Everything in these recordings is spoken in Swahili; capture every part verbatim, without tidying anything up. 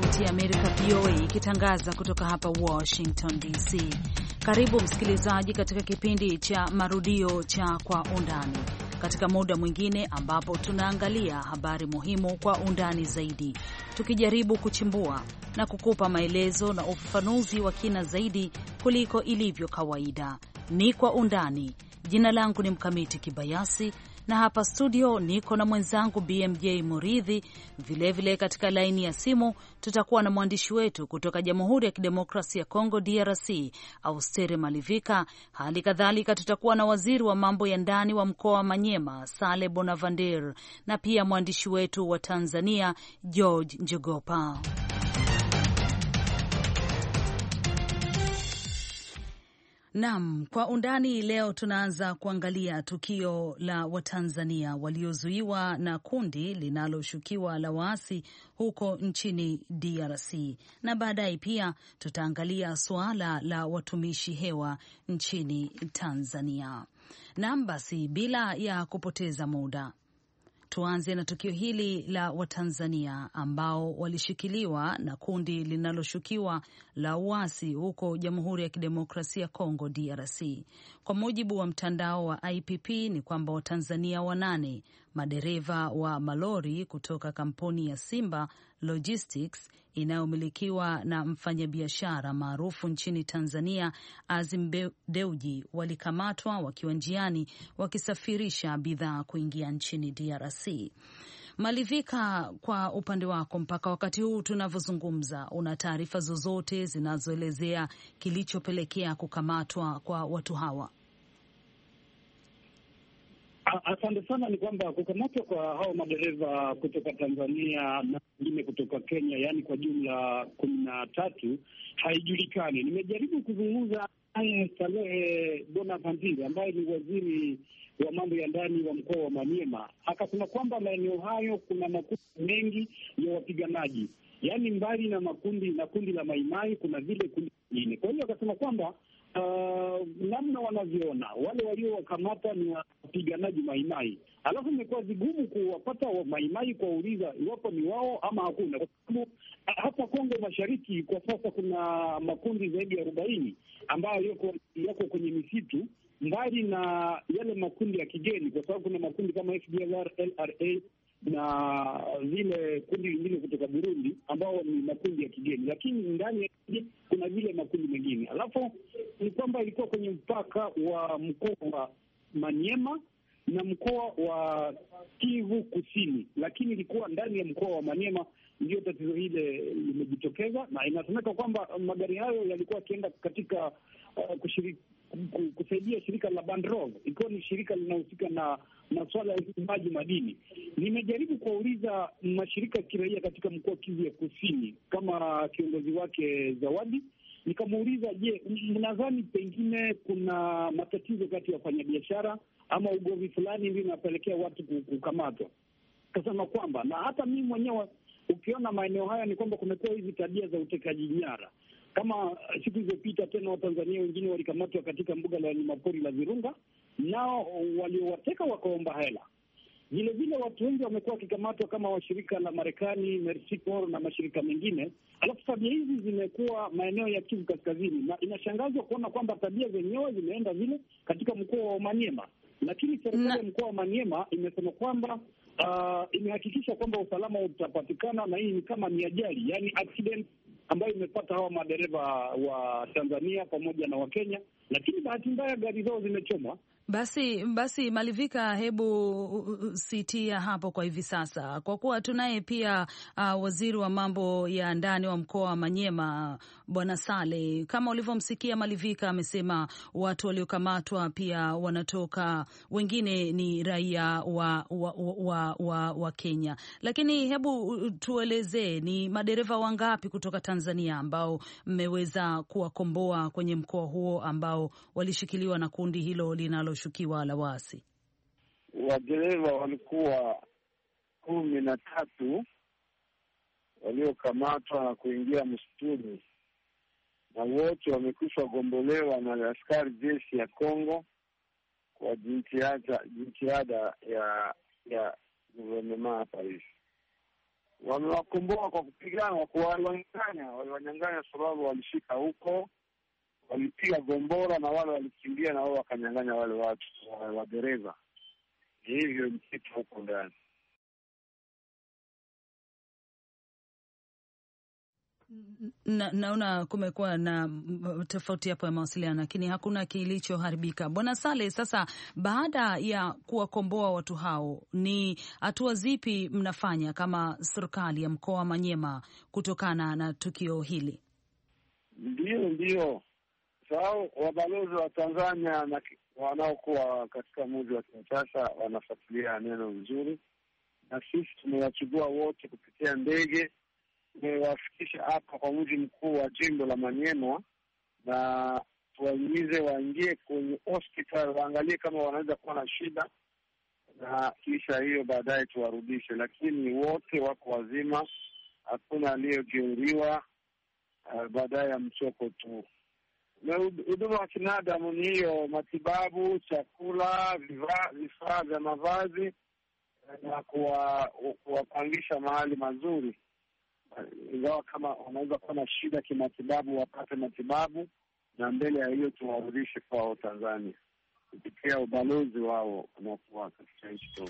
Sauti ya Amerika V O A ikitangaza kutoka hapa Washington D C. Karibu msikilizaji katika kipindi cha marudio cha Kwa Undani, katika muda mwingine ambapo tunaangalia habari muhimu kwa undani zaidi, tukijaribu kuchimbua na kukupa maelezo na ufafanuzi wa kina zaidi kuliko ilivyo kawaida. Ni Kwa Undani. Jina langu ni Mkamiti Kibayasi na hapa studio niko na mwenzangu B M J Muridhi. Vilevile katika laini ya simu tutakuwa na mwandishi wetu kutoka Jamhuri ya Kidemokrasia ya Kongo D R C, Austere Malivika. Hali kadhalika tutakuwa na waziri wa mambo ya ndani wa mkoa wa Manyema, Sale Bonavander, na pia mwandishi wetu wa Tanzania George Njogopa. Naam, Kwa Undani leo tunaanza kuangalia tukio la Watanzania waliozuiwa na kundi linaloshukiwa la waasi huko nchini D R C, na baadaye pia tutaangalia suala la watumishi hewa nchini Tanzania. Naam, basi bila ya kupoteza muda tuanze na tukio hili la Watanzania ambao walishikiliwa na kundi linaloshukiwa la uasi huko Jamhuri ya Kidemokrasia ya Kongo D R C. Kwa mujibu wa mtandao wa I P P ni kwamba Watanzania wanane, madereva wa malori kutoka kampuni ya Simba Logistics inayomilikiwa na mfanyabiashara maarufu nchini Tanzania Azim Deuji, walikamatwa wakiwa njiani wakisafirisha bidhaa kuingia nchini D R C. Malivika, kwa upande wako, mpaka wakati huu tunavyozungumza, una taarifa zozote zinazoelezea kilichopelekea kukamatwa kwa watu hawa? Asante sana. Ni kwamba kukamatwa kwa hao madereva kutoka Tanzania na wengine kutoka Kenya, yaani kwa jumla kumi na tatu, haijulikani. Nimejaribu kuzungumza naye Salehe Bonavander ambaye ni waziri wa mambo ya ndani wa mkoa wa Manyema, akasema kwamba maeneo hayo kuna makundi mengi ya wapiganaji, yaani mbali na makundi na kundi la Maimai kuna vile kundi lingine. Kwa hiyo akasema kwamba Uh, namna wanavyoona wale waliowakamata ni wapiganaji Maimai, alafu imekuwa vigumu kuwapata wa Maimai kuwauliza iwapo ni wao ama hakuna, kwa sababu hapa Kongo Mashariki kwa sasa kuna makundi zaidi ya arobaini ambayo yako, yako kwenye misitu, mbali na yale makundi ya kigeni, kwa sababu kuna makundi kama F D L R, L R A na vile kundi lingine kutoka Burundi ambao ni makundi ya kigeni, lakini ndani kuna vile makundi mengine. Alafu ni kwamba ilikuwa kwenye mpaka wa mkoa wa Manyema na mkoa wa Kivu Kusini, lakini ilikuwa ndani ya mkoa wa Manyema ndio tatizo hile limejitokeza, na inasemeka kwamba magari hayo yalikuwa yakienda katika uh, kushiriki kusaidia shirika la Bandrog, ikiwa ni shirika linahusika na masuala ya uchimbaji madini. Nimejaribu kuwauliza mashirika ya kiraia katika mkoa wa Kivu ya Kusini kama kiongozi wake Zawadi, nikamuuliza, je, mnadhani pengine kuna matatizo kati ya wafanyabiashara ama ugovi fulani ndio inapelekea watu kukamatwa? Kasema kwamba, na hata mimi mwenyewe ukiona maeneo haya ni kwamba kumekuwa hizi tabia za utekaji nyara. Kama siku zilizopita tena Watanzania wengine walikamatwa katika mbuga la wanyamapori la Virunga, nao waliowateka wakaomba hela. Vile vile watu wengi wamekuwa wakikamatwa kama washirika la Marekani, Mercy Corps na mashirika mengine. Alafu tabia hizi zimekuwa maeneo ya Kivu Kaskazini, na inashangazwa kuona kwamba tabia zenyewe zimeenda vile katika mkoa wa Maniema. Lakini serikali ya mkoa wa Maniema imesema kwamba uh, imehakikisha kwamba usalama utapatikana, na hii ni kama ni ajali, yani accident ambayo imepata hawa madereva wa Tanzania pamoja na wa Kenya, lakini bahati mbaya gari zao zimechomwa. Basi basi Malivika, hebu sitia hapo kwa hivi sasa, kwa kuwa tunaye pia uh, waziri wa mambo ya ndani wa mkoa wa Manyema Bwana Sale. Kama ulivyomsikia Malivika, amesema watu waliokamatwa pia wanatoka, wengine ni raia wa wa, wa, wa wa Kenya, lakini hebu tuelezee ni madereva wangapi kutoka Tanzania ambao mmeweza kuwakomboa kwenye mkoa huo ambao walishikiliwa na kundi hilo linalo shukiwa la waasi? Wadereva walikuwa kumi na tatu waliokamatwa na kuingia msituni, na wote wamekwisha gombolewa na askari jeshi ya Kongo kwa jitihada jitihada ya ya gouvernement hapa hivi. wamewakomboa kwa kupigana, waliwanyang'anya, waliwanyang'anya sababu walishika huko, walipiga gombora na wale walikimbia na wao wakanyang'anya wale watu wa dereva. Hivyo ni kitu huko ndani. Na, naona kumekuwa na tofauti hapo ya mawasiliano, lakini hakuna kilichoharibika. Bwana Sale, sasa baada ya kuwakomboa watu hao, ni hatua zipi mnafanya kama serikali ya mkoa wa Manyema kutokana na tukio hili? Ndio, ndio. Sawa, wabalozi wa Tanzania na wanaokuwa katika mji wa Kinshasa wanafuatilia neno vizuri, na sisi tumewachukua wote kupitia ndege, tumewafikisha hapa kwa mji mkuu wa jimbo la Manyema, na tuwahimize waingie kwenye hospital waangalie kama wanaweza kuwa na shida, na kisha hiyo baadaye tuwarudishe, lakini wote wako wazima, hakuna aliyejeruhiwa. Uh, baadaye ya mchoko tu. Huduma wa kinadamu ni hiyo: matibabu, chakula, vifaa vya mavazi, na kuwapangisha mahali mazuri. Ingawa kama wanaweza kuwa na shida kimatibabu, wapate matibabu, na mbele ya hiyo tuwarudishe kwa Tanzania kupitia ubalozi wao unaokuwa katika nchi hiyo.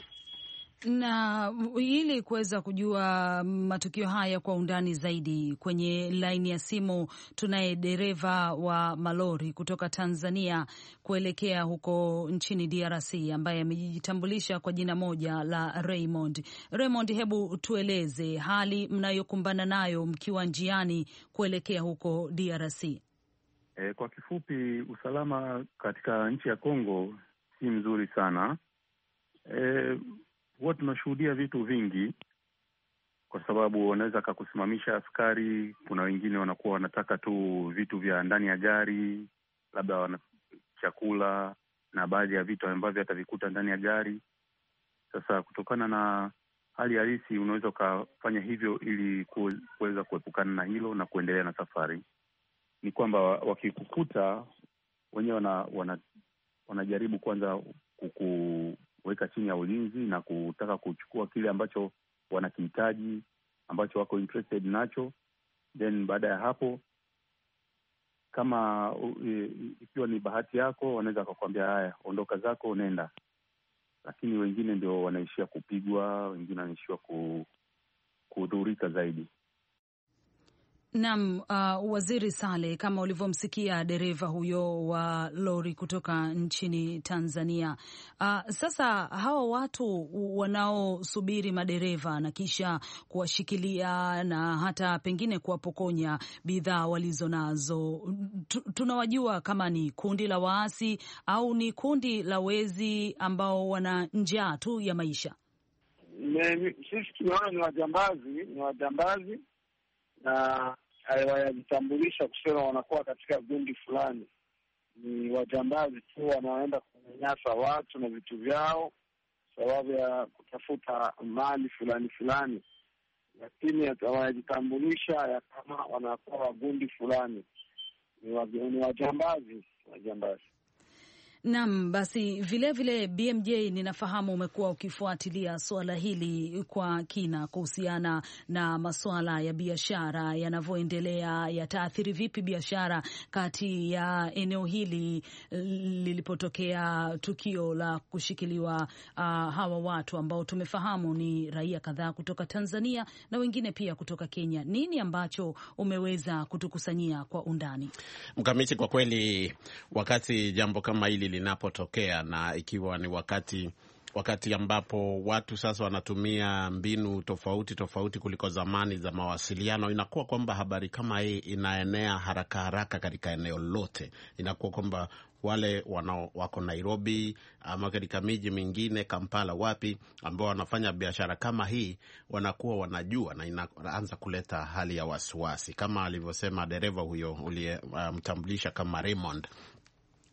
Na ili kuweza kujua matukio haya kwa undani zaidi, kwenye laini ya simu tunaye dereva wa malori kutoka Tanzania kuelekea huko nchini D R C ambaye amejitambulisha kwa jina moja la Raymond. Raymond, hebu tueleze hali mnayokumbana nayo mkiwa njiani kuelekea huko D R C. E, kwa kifupi, usalama katika nchi ya Kongo si mzuri sana. E, huwa tunashuhudia vitu vingi, kwa sababu wanaweza kakusimamisha askari. Kuna wengine wanakuwa wanataka tu vitu vya ndani ya gari, labda wana chakula na baadhi ya vitu ambavyo atavikuta ndani ya gari. Sasa kutokana na hali halisi, unaweza ukafanya hivyo ili kuweza kuepukana na hilo na kuendelea na safari. Ni kwamba wakikukuta wenyewe wana, wana, wanajaribu kwanza kuku weka chini ya ulinzi na kutaka kuchukua kile ambacho wanakihitaji, ambacho wako interested nacho. Then baada ya hapo, kama e, ikiwa ni bahati yako, wanaweza kukwambia haya, ondoka zako, nenda. Lakini wengine ndio wanaishia kupigwa, wengine wanaishia kudhurika zaidi. Naam, uh, Waziri Sale, kama ulivyomsikia dereva huyo wa lori kutoka nchini Tanzania. Uh, sasa hawa watu wanaosubiri madereva na kisha kuwashikilia na hata pengine kuwapokonya bidhaa walizo nazo, tunawajua kama ni kundi la waasi au ni kundi la wezi ambao wana njaa tu ya maisha? Sisi tunaona ni wajambazi, ni wajambazi na hawajitambulisha kusema wanakuwa katika gundi fulani. Ni wajambazi tu, wanaenda kunyanyasa watu na vitu vyao sababu ya kutafuta mali fulani fulani, lakini hawajitambulisha ya kama wanakuwa gundi fulani. Ni wajambazi, wajambazi. Naam, basi vile vile B M J, ninafahamu umekuwa ukifuatilia suala hili kwa kina kuhusiana na masuala ya biashara yanavyoendelea, yataathiri vipi biashara kati ya eneo hili lilipotokea tukio la kushikiliwa uh, hawa watu ambao tumefahamu ni raia kadhaa kutoka Tanzania na wengine pia kutoka Kenya. Nini ambacho umeweza kutukusanyia kwa undani? Mkamiti, kwa kweli wakati jambo kama hili linapotokea, na ikiwa ni wakati wakati ambapo watu sasa wanatumia mbinu tofauti tofauti kuliko zamani za mawasiliano, inakuwa kwamba habari kama hii inaenea haraka haraka katika eneo lote. Inakuwa kwamba wale wanao wako Nairobi ama katika miji mingine, Kampala, wapi, ambao wanafanya biashara kama hii, wanakuwa wanajua, na inaanza kuleta hali ya wasiwasi, kama alivyosema dereva huyo uliyemtambulisha uh, kama Raymond.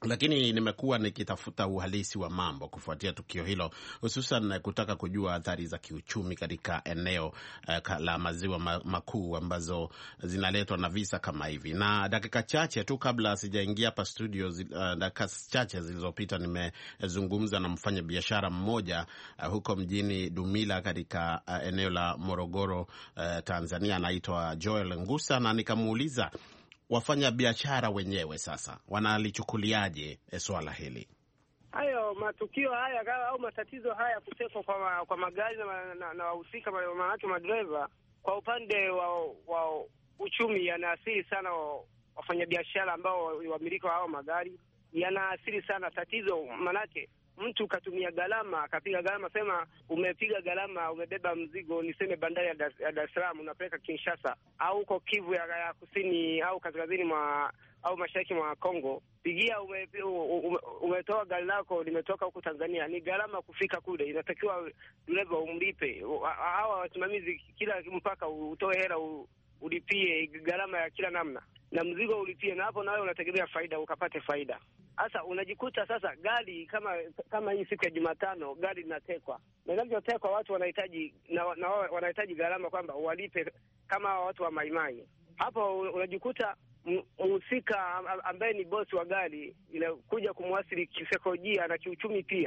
lakini nimekuwa nikitafuta uhalisi wa mambo kufuatia tukio hilo, hususan kutaka kujua athari za kiuchumi katika eneo uh, la maziwa makuu ambazo zinaletwa na visa kama hivi. Na dakika chache tu kabla sijaingia hapa studio, uh, dakika chache zilizopita nimezungumza na mfanya biashara mmoja uh, huko mjini Dumila katika uh, eneo la Morogoro, uh, Tanzania, anaitwa Joel Ngusa, na nikamuuliza wafanya biashara wenyewe sasa wanalichukuliaje swala hili. Hayo matukio haya au matatizo haya kutekwa kwa, kwa magari na wahusika maanake madereva, kwa upande wa, wa uchumi yanaathiri sana wafanyabiashara ambao wamiliki wa hao magari, yanaathiri sana tatizo. Manake mtu katumia gharama, akapiga gharama, sema umepiga gharama, umebeba mzigo, niseme bandari ya Dar es Salaam unapeleka Kinshasa au uko Kivu ya, ya kusini au kaskazini mwa au mashariki mwa Kongo, pigia ume, ume, umetoa gari lako limetoka huko Tanzania, ni gharama kufika kule, inatakiwa dereva umlipe. Hawa wasimamizi kila mpaka utoe hela ulipie gharama ya kila namna na mzigo ulipie, na hapo nawe unategemea faida, ukapate faida. Sasa unajikuta sasa gari kama kama hii siku ya Jumatano gari linatekwa, na inavyotekwa watu wanahitaji na, na wanahitaji gharama kwamba walipe kama watu wa Maimai. Hapo unajikuta mhusika ambaye ni bosi wa gari inakuja kumwasili kisaikolojia na kiuchumi pia.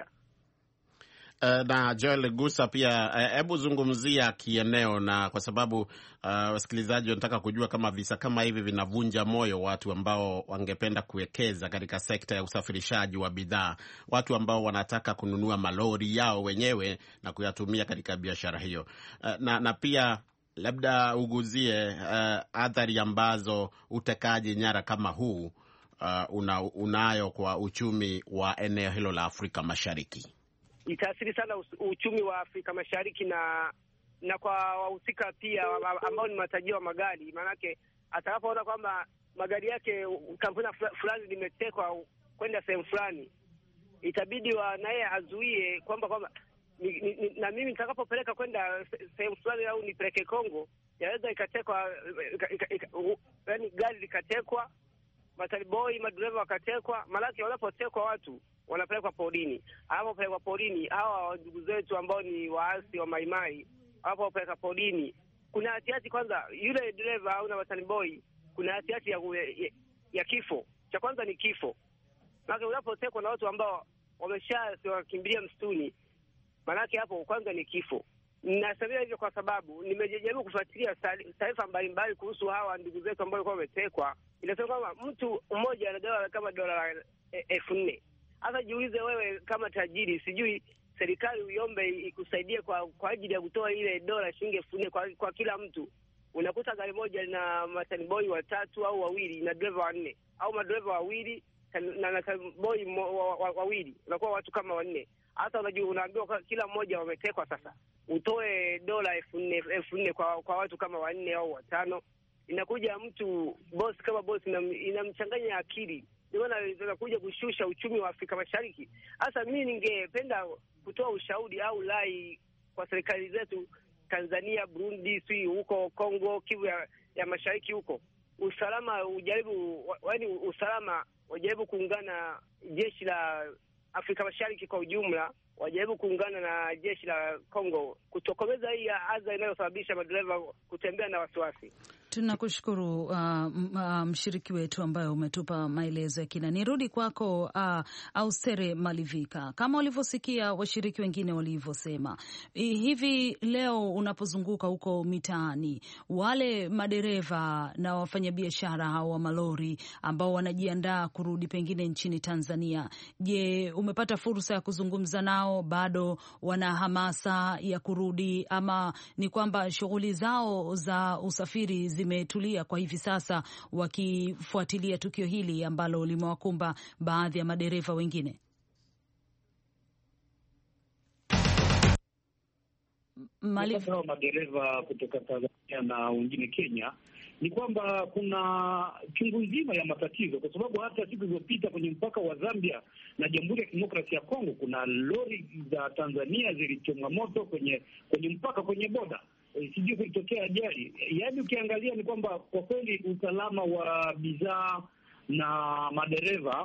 Uh, na Joel Gusa pia, hebu uh, zungumzia kieneo, na kwa sababu uh, wasikilizaji wanataka kujua kama visa kama hivi vinavunja moyo watu ambao wangependa kuwekeza katika sekta ya usafirishaji wa bidhaa, watu ambao wanataka kununua malori yao wenyewe na kuyatumia katika biashara hiyo. Uh, na, na pia labda uguzie uh, athari ambazo utekaji nyara kama huu uh, una, unayo kwa uchumi wa eneo hilo la Afrika Mashariki. Itaathiri sana uchumi wa Afrika Mashariki na na kwa wahusika pia ambao ni matajiri wa magari, maanake atakapoona kwamba magari yake kampuni fulani limetekwa kwenda sehemu fulani, itabidi wa naye azuie kwamba kwamba ni, ni, na mimi nitakapopeleka kwenda sehemu fulani au nipeleke Kongo, yaweza ikatekwa, yaani gari likatekwa, mataliboi madereva wakatekwa. Maanake wanapotekwa watu wanapelekwa porini. Hapo pelekwa porini, hawa ndugu zetu ambao ni waasi wa Maimai, hapo peleka porini, kuna hatihati kwanza yule dereva au na wataniboi, kuna hatihati ya, ya, ya kifo. Cha kwanza ni kifo. Maana unapotekwa na watu ambao wameshakimbilia msituni, maanake hapo kwanza ni kifo. Nasema hivyo kwa sababu nimejaribu kufuatilia taarifa mbalimbali kuhusu hawa ndugu zetu ambao walikuwa wametekwa. Inasema kwamba mtu mmoja anagawa kama dola elfu nne. Sasa jiulize wewe kama tajiri, sijui serikali uiombe ikusaidie kwa kwa ajili ya kutoa ile dola shilingi elfu nne kwa, kwa kila mtu. Unakuta gari moja lina mataniboi watatu au wawili na dereva wanne, au madereva wawili na mataniboi wawili, unakuwa watu kama wanne. Hata unajua unaambiwa kila mmoja wametekwa, sasa utoe dola elfu nne elfu nne kwa kwa watu kama wanne au watano. Inakuja mtu boss kama boss, inamchanganya akili. Niona inakuja kushusha uchumi wa Afrika Mashariki. Sasa mimi ningependa kutoa ushauri au lai kwa serikali zetu Tanzania, Burundi, si huko Kongo, Kivu ya, ya Mashariki huko. Usalama ujaribu, yaani usalama wajaribu kuungana, jeshi la Afrika Mashariki kwa ujumla wajaribu kuungana na jeshi la Kongo kutokomeza hii adha inayosababisha madereva kutembea na wasiwasi. Tunakushukuru uh, mshiriki wetu ambaye umetupa maelezo ya kina. Nirudi kwako uh, Austere Malivika, kama ulivyosikia washiriki wengine walivyosema, hivi leo unapozunguka huko mitaani, wale madereva na wafanyabiashara hao wa malori ambao wanajiandaa kurudi pengine nchini Tanzania, je, umepata fursa ya kuzungumza nao? Bado wana hamasa ya kurudi, ama ni kwamba shughuli zao za usafiri zimetulia kwa hivi sasa, wakifuatilia tukio hili ambalo limewakumba baadhi ya madereva wengine? Mali... madereva kutoka Tanzania na wengine Kenya, ni kwamba kuna chungu nzima ya matatizo, kwa sababu hata siku zilizopita kwenye mpaka wa Zambia na Jamhuri ya Kidemokrasia ya Kongo kuna lori za Tanzania zilichomwa moto kwenye kwenye mpaka, kwenye boda. Sijui kulitokea ajali. Yaani ukiangalia ni kwamba kwa kweli usalama wa bidhaa na madereva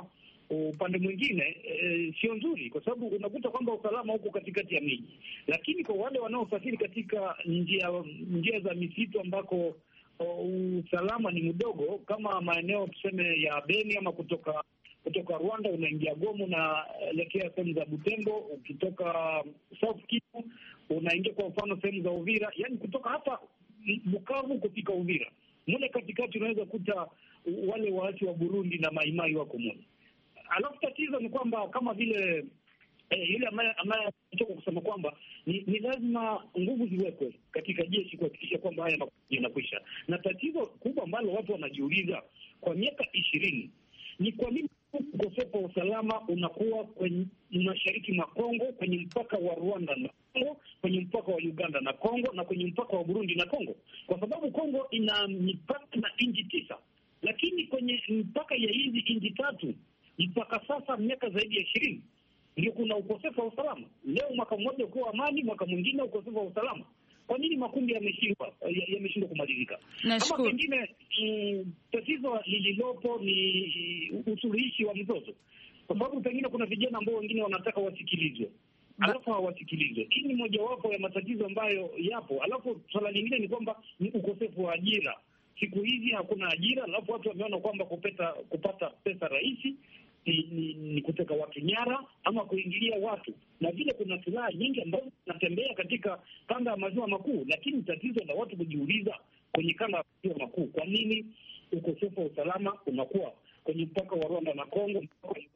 upande mwingine e, sio nzuri, kwa sababu unakuta kwamba usalama huko katikati ya miji, lakini kwa wale wanaosafiri katika njia njia za misitu ambako usalama ni mdogo, kama maeneo tuseme ya Beni ama kutoka kutoka Rwanda unaingia Goma na elekea sehemu za Butembo, ukitoka South Kivu unaingia kwa mfano sehemu za Uvira, yani kutoka hapa Bukavu kufika Uvira, mule katikati unaweza kuta wale waasi wa Burundi na maimai wako mule. Alafu tatizo ni kwamba kama vile eh, yule ambaye anatoka kusema kwamba ni, ni lazima nguvu ziwekwe katika jeshi kuhakikisha kwamba haya yanakwisha. Na tatizo kubwa ambalo watu wanajiuliza kwa miaka ishirini ni kwa nini ukosefu wa usalama unakuwa kwenye mashariki mwa Kongo, kwenye mpaka wa Rwanda na Kongo, kwenye mpaka wa Uganda na Kongo, na kwenye mpaka wa Burundi na Kongo, kwa sababu Kongo ina mipaka na nchi tisa, lakini kwenye mpaka ya hizi nchi tatu mpaka sasa miaka zaidi ya ishirini ndio kuna ukosefu wa usalama. Leo mwaka mmoja ukiwa amani, mwaka mwingine ukosefu wa usalama. Kwa nini makundi yameshindwa yameshindwa kumalizika? Kama pengine mm, tatizo lililopo ni usuluhishi wa mzozo, kwa sababu pengine kuna vijana ambao wengine wanataka wasikilizwe, alafu hawasikilizwe. Hii ni mojawapo ya matatizo ambayo yapo. Alafu swala lingine ni kwamba ni ukosefu wa ajira. Siku hizi hakuna ajira, alafu watu wameona kwamba kupata kupata pesa rahisi ni, ni, ni kuteka watu nyara ama kuingilia watu, na vile kuna silaha nyingi ambazo zinatembea katika kanda ya maziwa makuu. Lakini tatizo la watu kujiuliza kwenye kanda ya maziwa makuu, kwa nini ukosefu wa usalama unakuwa kwenye mpaka wa Rwanda na Kongo?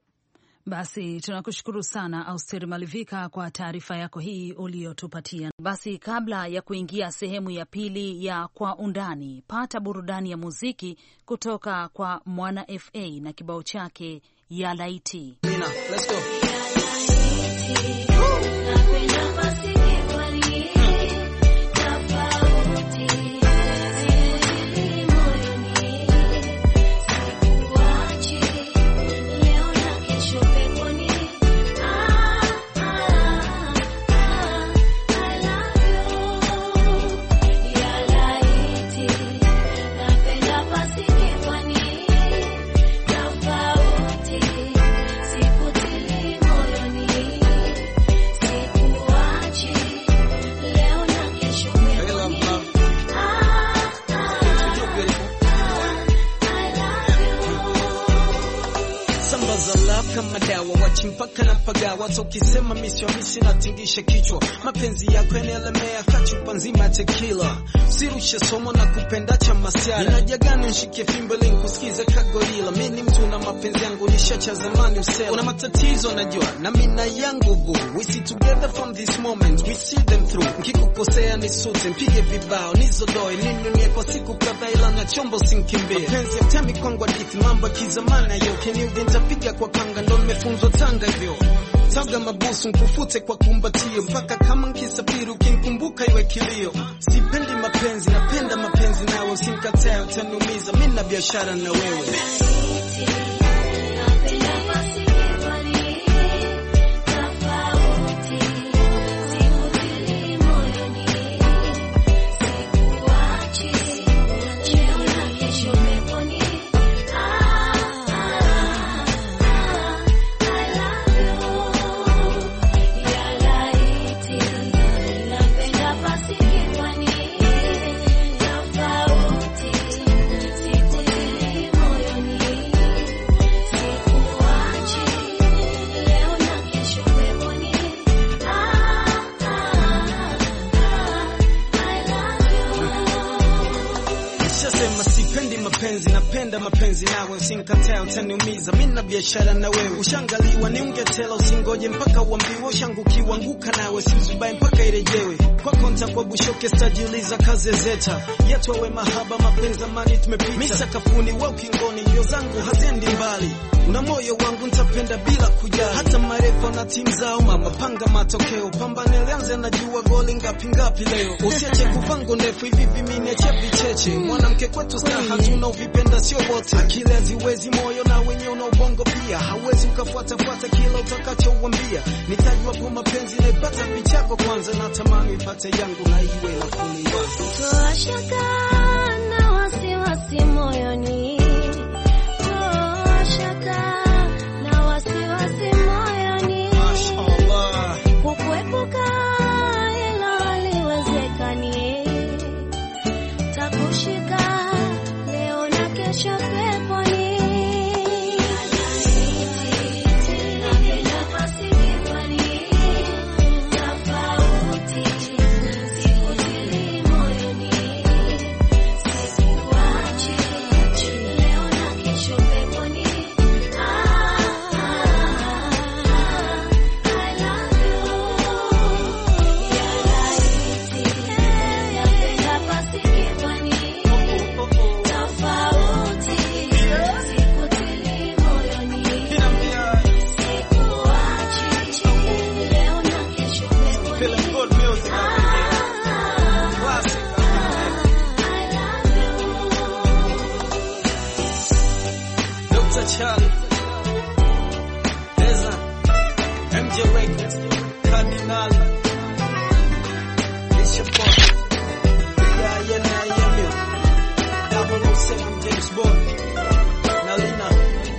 Basi tunakushukuru sana Austeri Malivika kwa taarifa yako hii uliyotupatia. Basi kabla ya kuingia sehemu ya pili ya Kwa Undani, pata burudani ya muziki kutoka kwa Mwana F A na kibao chake ya Laiti. Let's go. Mpaka na pagawa ukisema misio misi natingisha kichwa, mapenzi yako yanalemea kachupa nzima ya tequila, sirushe somo na kupenda cha masiara, ninajagana nshike fimbo ili nikusikize kagorila. Mimi mtu na mapenzi yangu nishacha zamani usela, una matatizo najua na mina yangu boo, we see together from this moment, we see them through. Nikikukosea nisute mpige vibao nizodoe ninunie kwa siku kadhaa, ila na chombo sinkimbia. Mapenzi ya mtemi kwangu hadithi mambo kizamana yo, keniuge nitapiga kwa kanga ndo nimefunzwa Tanga hivyo. Taga mabusu nkufute kwa kumbatio, mpaka kama nkisafiri ukinikumbuka iwe kilio. Sipendi mapenzi, napenda mapenzi nawe, usinikatae utaniumiza, mimi na biashara na wewe. Napenda mapenzi nawe, usinikatae utaniumiza, mimi na biashara na wewe. Ushangaliwa ni ungetela, usingoje mpaka uambiwe. Ushangukiwa anguka nawe, sizubai mpaka irejewe. Kwa konta kwa bushoke stajiuliza kaze zeta yetu awe mahaba mapenzi amani tumepita. Mimi sakafuni wa ukingoni, ndio zangu hazendi mbali. Una moyo wangu nitapenda bila kujali, hata marefa na timu zao mama panga matokeo. Pambane lianze najua goli ngapi ngapi leo. Usiache kuvango ndefu hivi vimi niache vicheche. Mwanamke kwetu staha tuna uvipenda sio wote. Akili haziwezi moyo na wenye una ubongo pia. Hauwezi ukafuata fuata kila utakachouambia. Nitajua kwa mapenzi naipata vichako kwanza, na tamani ipate yangu na iwe la kulia. Toa shaka na wasiwasi moyoni, toa shaka na kesho peponi. Charlie, Deza, M J Records, Cardinal, it's your fault. Yeah, yeah, yeah, yeah, yeah. double oh seven James Bond, Nalina.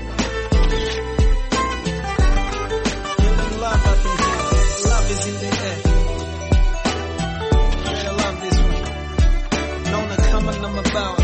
Feeling love, I can hear. Love is in the air. Yeah, I love this one. Nona kama na mabawa.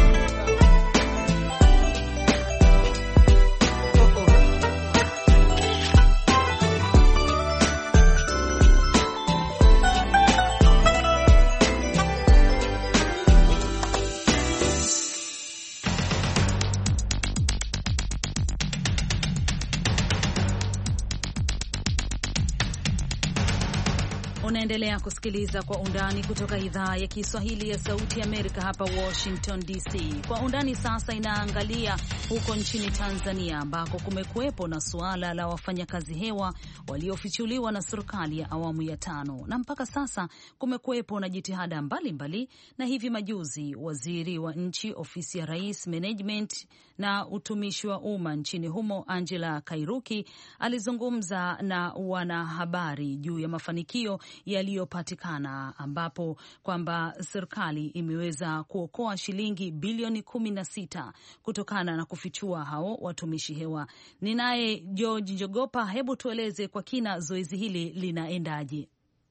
Unaendelea kusikiliza Kwa Undani kutoka idhaa ya Kiswahili ya Sauti ya Amerika hapa Washington D C. Kwa Undani sasa inaangalia huko nchini Tanzania ambako kumekuwepo na suala la wafanyakazi hewa waliofichuliwa na serikali ya awamu ya tano, na mpaka sasa kumekuwepo na jitihada mbalimbali, na hivi majuzi waziri wa nchi ofisi ya Rais Management na utumishi wa umma nchini humo Angela Kairuki alizungumza na wanahabari juu ya mafanikio yaliyopatikana, ambapo kwamba serikali imeweza kuokoa shilingi bilioni kumi na sita kutokana na kufichua hao watumishi hewa. Ninaye George Njogopa, hebu tueleze kwa kina zoezi hili linaendaje?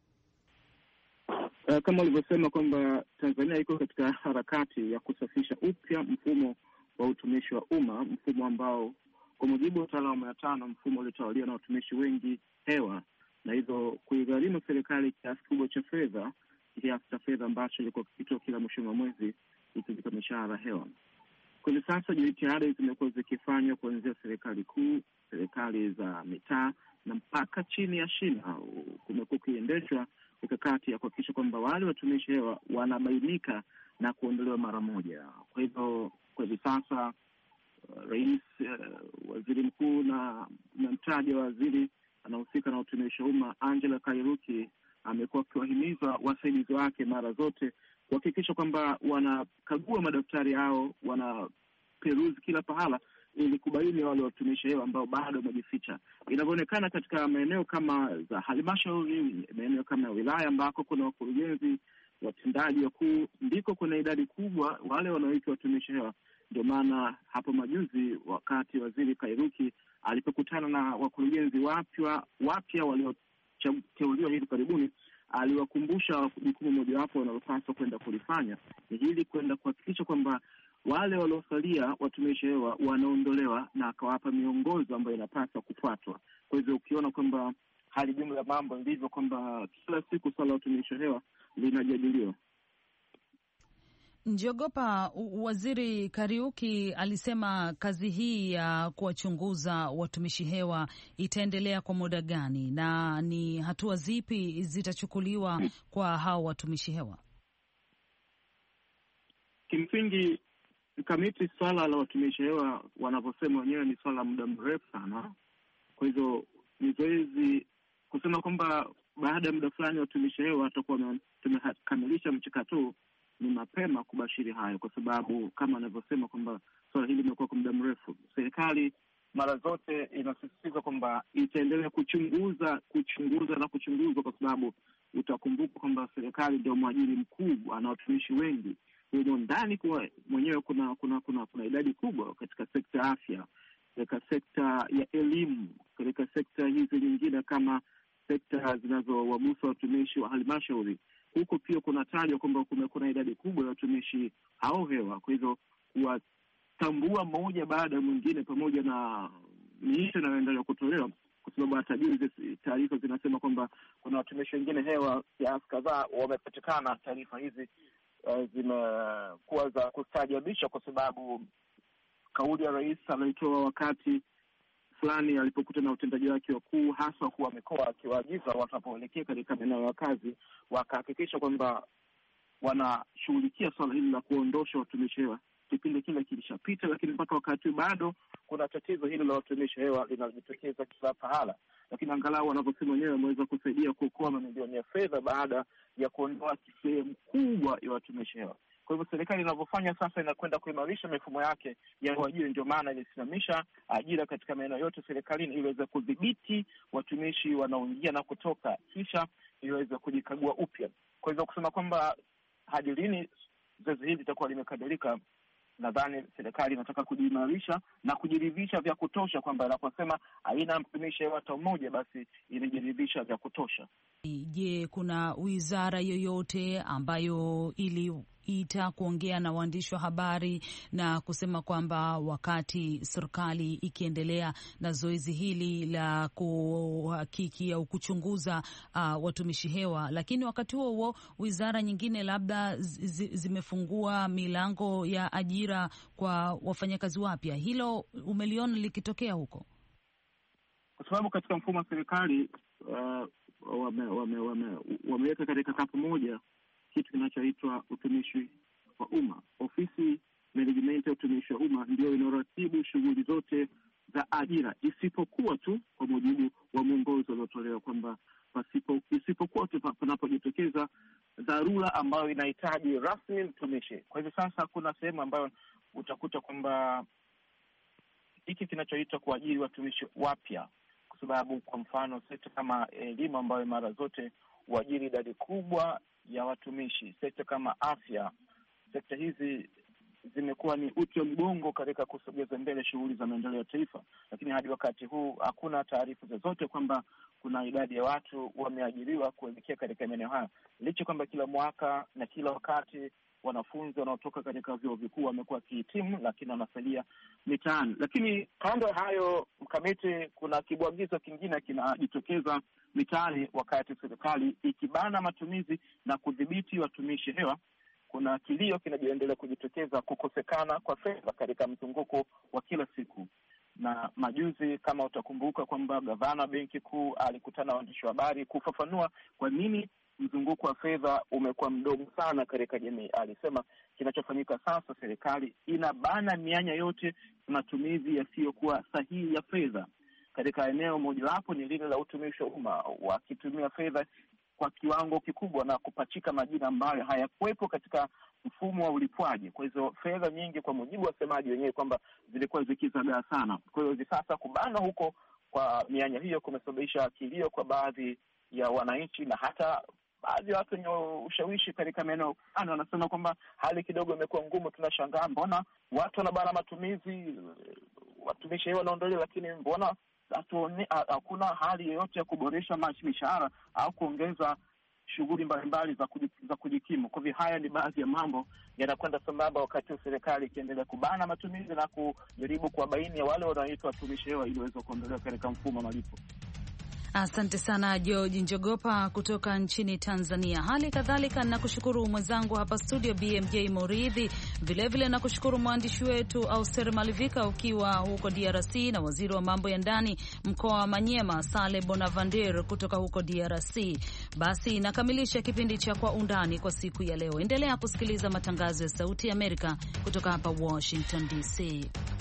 Uh, kama ulivyosema kwamba Tanzania iko katika harakati ya kusafisha upya mfumo wa utumishi wa umma, mfumo ambao kwa mujibu wa utaalamu ya tano, mfumo uliotawaliwa na watumishi wengi hewa, na hivyo kuigharimu serikali kiasi kubwa cha fedha, kiasi cha fedha ambacho ilikuwa kikitoa kila mwisho wa mwezi ikilipa mishahara hewa. Kwa sasa jitihada zimekuwa zikifanywa kuanzia serikali kuu, serikali za mitaa na mpaka chini ya shina. Kumekuwa kuendeshwa mikakati ya kuhakikisha kwamba wale watumishi hewa wanabainika na kuondolewa mara moja. Kwa hivyo kwa hivi sasa uh, rais, uh, waziri mkuu na na mtaji wa waziri anahusika na utumishi wa umma Angela Kairuki amekuwa akiwahimiza wasaidizi wake mara zote kuhakikisha kwamba wanakagua madaftari hao, wanaperuzi kila pahala ili kubaini wale watumishi hewa ambao bado wamejificha. Inavyoonekana katika maeneo kama za halmashauri, maeneo kama wilaya ambako kuna wakurugenzi, watendaji wakuu, ndiko kuna idadi kubwa wale wanaoitwa watumishi hewa. Ndio maana hapo majuzi wakati waziri Kairuki alipokutana na wakurugenzi wapya wapya walioteuliwa hivi karibuni, aliwakumbusha jukumu mojawapo wanalopaswa kwenda kulifanya ni hili, kwenda kuhakikisha kwamba wale waliosalia watumishi hewa wanaondolewa, na akawapa miongozo ambayo inapaswa kufuatwa. Kwa hivyo ukiona kwamba hali jumla ya mambo ndivyo kwamba kila siku swala la watumishi hewa linajadiliwa. Njogopa, waziri Kariuki alisema kazi hii ya kuwachunguza watumishi hewa itaendelea kwa muda gani na ni hatua zipi zitachukuliwa kwa hao watumishi hewa? Kimsingi kamiti, swala la watumishi hewa wanavyosema wenyewe ni swala muda mrefu sana. Kwa hivyo ni zoezi kusema kwamba baada ya muda fulani watumishi hewa watakuwa tumekamilisha mchakato, ni mapema kubashiri hayo, kwa sababu kama anavyosema kwamba swala hili limekuwa kwa muda mrefu. Serikali mara zote inasisitiza kwamba itaendelea kuchunguza kuchunguza na kuchunguzwa, kwa sababu utakumbuka kwamba serikali ndio mwajiri mkuu, ana watumishi wengi. Hiyo ndani kwa mwenyewe kuna kuna kuna kuna idadi kubwa katika sekta ya afya, katika sekta ya elimu, katika sekta hizi nyingine kama sekta zinazowagusa watumishi wa halmashauri. Huko pia kuna tajwa kwamba kuna idadi kubwa ya watumishi hao hewa. Kwa hivyo kuchambua moja baada ya mwingine, pamoja na miito inayoendelea kutolewa, kwa sababu hata juzi taarifa zinasema kwamba kuna watumishi wengine hewa kiasi kadhaa wamepatikana. Taarifa hizi uh, zimekuwa za kustaajabisha, kwa sababu kauli ya rais alitoa wakati fulani alipokutana na utendaji wake wakuu, hasa kuwa mikoa, akiwaagiza wanapoelekea katika maeneo ya kazi wakahakikisha kwamba wanashughulikia swala hili la kuondosha watumishi hewa. Kipindi kile kilishapita, lakini mpaka wakati bado kuna tatizo hili la watumishi hewa linalojitokeza kila pahala. Lakini angalau wanavyosema wenyewe wameweza kusaidia kuokoa mamilioni ya fedha baada ya kuondoa sehemu kubwa ya watumishi hewa. Kwa hivyo serikali inavyofanya sasa, inakwenda kuimarisha mifumo yake ya uajiri. Ndio maana ilisimamisha ajira katika maeneo yote serikalini ili iweze kudhibiti watumishi wanaoingia na kutoka, kisha iweze kujikagua upya. Kwa hivyo kusema kwamba hadi lini zoezi hili litakuwa limekadilika, nadhani serikali inataka kujiimarisha na kujiridhisha vya kutosha kwamba inaposema haina mtumishi hata mmoja, basi inajiridhisha vya kutosha. Je, kuna wizara yoyote ambayo iliita kuongea na waandishi wa habari na kusema kwamba wakati serikali ikiendelea na zoezi hili la kuhakiki au kuchunguza uh, watumishi hewa, lakini wakati huo huo wizara nyingine labda zimefungua milango ya ajira kwa wafanyakazi wapya? Hilo umeliona likitokea huko? Kwa sababu katika mfumo wa serikali uh, wame wame wame wameweka katika kapu moja kitu kinachoitwa utumishi wa umma. Ofisi management ya utumishi wa umma ndio inayoratibu shughuli zote za ajira, isipokuwa tu kwa mujibu wa mwongozo uliotolewa kwamba pasipo isipokuwa tu panapojitokeza dharura ambayo inahitaji rasmi mtumishi. Kwa hivyo sasa kuna sehemu ambayo utakuta kwamba hiki kinachoitwa kuajiri watumishi wapya, kwa sababu kwa mfano sekta kama elimu ambayo mara zote huajiri idadi kubwa ya watumishi, sekta kama afya, sekta hizi zimekuwa ni uti wa mgongo katika kusogeza mbele shughuli za maendeleo ya taifa, lakini hadi wakati huu hakuna taarifa zozote kwamba kuna idadi ya watu wameajiriwa kuelekea katika maeneo haya, licha kwamba kila mwaka na kila wakati wanafunzi wanaotoka katika vyuo vikuu wamekuwa kihitimu, lakini wanasalia mitaani. Lakini kando ya hayo, mkamiti, kuna kibwagizo kingine kinajitokeza mitaani wakati serikali ikibana matumizi na kudhibiti watumishi hewa. Kuna kilio kinachoendelea kujitokeza kukosekana kwa fedha katika mzunguko wa kila siku. Na majuzi, kama utakumbuka, kwamba gavana benki kuu alikutana na waandishi wa habari kufafanua kwa nini mzunguko wa fedha umekuwa mdogo sana katika jamii. Alisema kinachofanyika sasa, serikali inabana mianya yote matumizi yasiyokuwa sahihi ya fedha katika eneo mojawapo ni lile la utumishi wa umma, wakitumia fedha kwa kiwango kikubwa na kupachika majina ambayo hayakuwepo katika mfumo wa ulipwaji. Kwa hizo fedha nyingi, kwa mujibu wa semaji wenyewe, kwamba zilikuwa zikizagaa sana. Kwa hiyo hivi sasa kubana huko kwa mianya hiyo kumesababisha kilio kwa baadhi ya wananchi na hata baadhi ya watu wenye ushawishi katika maeneo ana wanasema kwamba hali kidogo imekuwa ngumu. Tunashangaa mbona watu wanabana matumizi, watumishi hao wanaondolewa, lakini mbona hakuna hali yoyote ya kuboresha mishahara au kuongeza shughuli mbalimbali za za kujikimu. Kwa hivyo haya ni baadhi ya mambo yanakwenda sambamba wakati serikali ikiendelea kubana matumizi na kujaribu kuwabaini wale wanaoitwa watumishi hewa ili waweze kuondolewa katika mfumo wa malipo. Asante sana George Njogopa kutoka nchini Tanzania. Hali kadhalika nakushukuru mwenzangu hapa studio B M J Moridhi, vilevile nakushukuru mwandishi wetu Auster Malivika ukiwa huko D R C, na waziri wa mambo ya ndani mkoa wa Manyema Sale Bonavandir kutoka huko D R C. Basi nakamilisha kipindi cha Kwa Undani kwa siku ya leo. Endelea kusikiliza matangazo ya Sauti ya Amerika kutoka hapa Washington D C.